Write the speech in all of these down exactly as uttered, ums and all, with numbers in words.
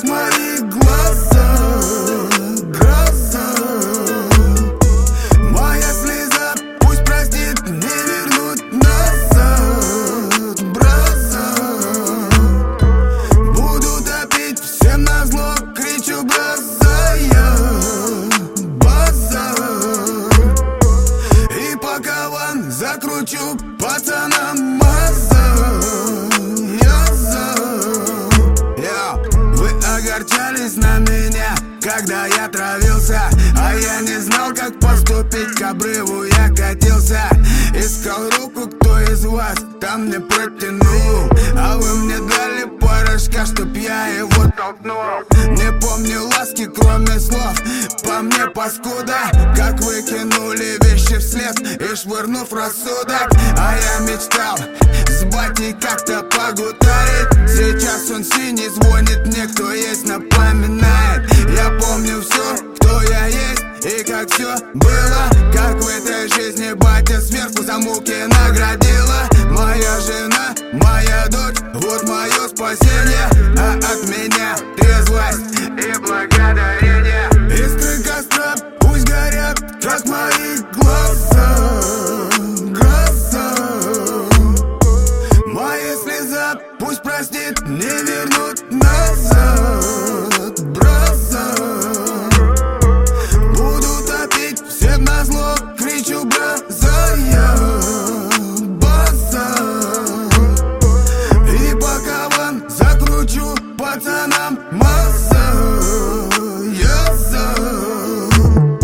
как мои глаза. Гроза, моя слеза, пусть простит, не вернуть назад. Браза, буду топить всем назло, кричу браза я. База, и пока ван закручу пацанам маза. Вы огорчались на меня, когда я травился, а я не знал, как поступить, к обрыву я катился. Искал руку, кто из вас там мне протянул, а вы мне дали порошка, чтоб я его толкнул. Не помню ласки, кроме слов, по мне паскуда, как выкинули вещи вслед и швырнув рассудок. А я мечтал с батей как-то погутарить. Сейчас он синий, звонит мне, кто есть, напоминает. Я помню все, кто я есть и как все было, как в этой жизни батя сверху за муки наградила. Моя жена, моя дочь, вот мое спасение, а от меня трезвость и благодарение. Искры костра пусть горят, как мои глаза. Гроза, моя слеза, пусть простит, не вернуть назад. Браза, буду топить всем назло, кричу браза я. База, и пока ван закручу пацанам маза. Я за.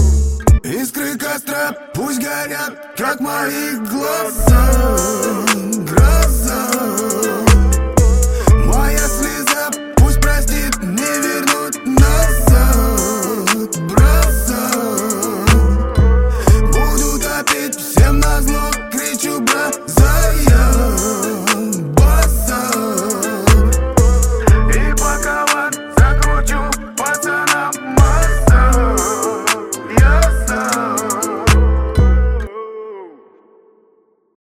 Искры костра пусть горят, как мои глаза.